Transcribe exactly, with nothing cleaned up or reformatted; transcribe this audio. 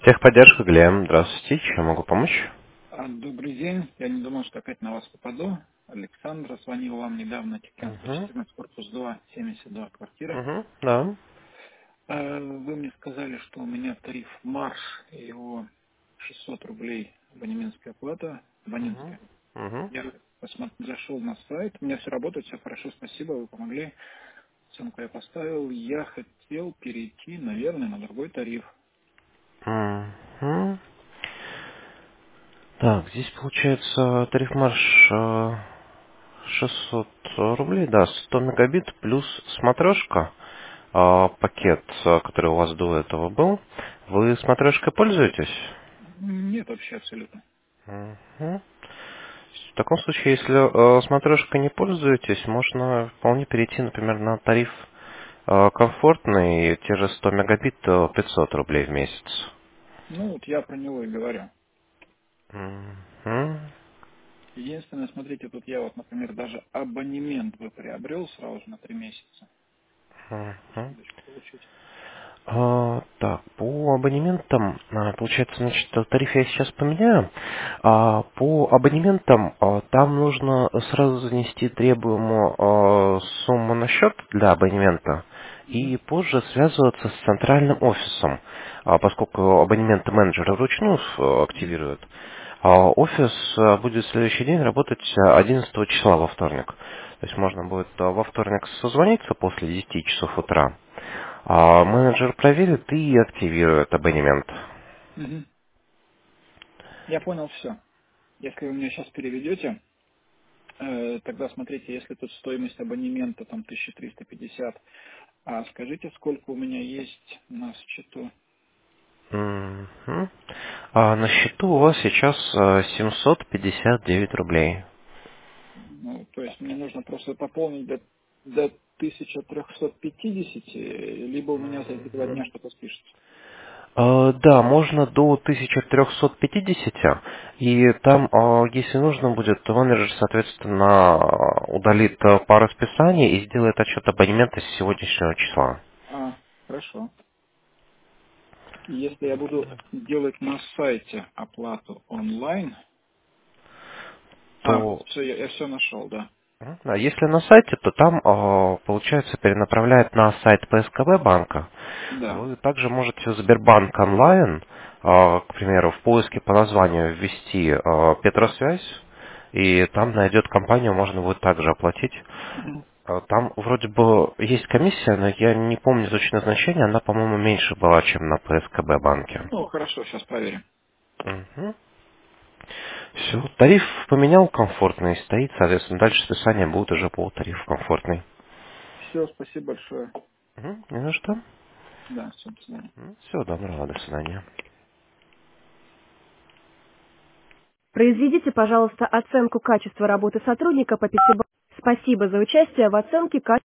Техподдержка, Глеб. Здравствуйте. Чем могу помочь? А, Добрый день. Я не думал, что опять на вас попаду. Александра звонил вам недавно, Тикенская, Угу. четырнадцать, корпус два, семьдесят два квартира. Угу. Да. А, Вы мне сказали, что у меня тариф марш, и его шестьсот рублей абонементская плата, Угу. абонентская. Угу. Я посмотр- зашел на сайт, у меня все работает, все хорошо, спасибо, вы помогли. Оценку я поставил. Я хотел перейти, наверное, на другой тариф. Угу. Так, здесь получается тариф марш э, шестьсот рублей, да, сто мегабит плюс смотрешка, э, пакет, э, который у вас до этого был. Вы смотрешкой пользуетесь? Нет вообще абсолютно. Мгм. В таком случае, если э, смотрешкой не пользуетесь, можно вполне перейти, например, на тариф э, комфортный, те же сто мегабит, э, пятьсот рублей в месяц. Ну, вот я про него и говорю. Мгм. Единственное, смотрите, тут я вот, например, даже абонемент бы приобрел сразу же на три месяца. Мгм. Секундочку получить. А, так, по абонементам, а, получается, значит, тариф я сейчас поменяю. А, по абонементам а, там нужно сразу занести требуемую а, сумму на счет для абонемента Мгм. и позже связываться с центральным офисом, а, поскольку абонементы менеджеры вручную э, Мгм. активируют. А офис а, будет в следующий день работать а, одиннадцатого числа во вторник. То есть можно будет а, во вторник созвониться после десяти часов утра. А менеджер проверит и активирует абонемент. Мгм. Я понял все. Если вы мне сейчас переведете, э, тогда смотрите, если тут стоимость абонемента там тысяча триста пятьдесят, а скажите, сколько у меня есть на счету? Мгм. А на счету у вас сейчас а, семьсот пятьдесят девять рублей. Ну, то есть мне нужно просто пополнить до, до тысячи трехсот пятидесяти, либо у меня за эти два Мгм. дня что-то спишется. А, Да, можно до тысячи трехсот пятидесяти, и там, а, если нужно будет, то менеджер, соответственно, а, удалит а, по расписанию и сделает отчет абонемента с сегодняшнего числа. А, хорошо. Если я буду делать на сайте оплату онлайн, а, То все, я, я все нашел, да. Мгм. А если на сайте, то там, а, получается, перенаправляет на сайт P S K B банка. Да. Вы также можете в Сбербанк онлайн, а, к примеру, в поиске по названию ввести а, Петросвязь, и там найдет компанию, можно будет также оплатить. Мгм. А, Там вроде бы есть комиссия, но я не помню точное значение, она, по-моему, меньше была, чем на P S K B банке. Ну, хорошо, сейчас проверим. Все, тариф поменял комфортный, стоит, соответственно, дальше списание будет уже по тарифу комфортный. Все, спасибо большое. Мгм, не за что. Да, все, до свидания. Всего доброго, до свидания. Произведите, пожалуйста, оценку качества работы сотрудника по пятибалльной. Спасибо за участие в оценке качества.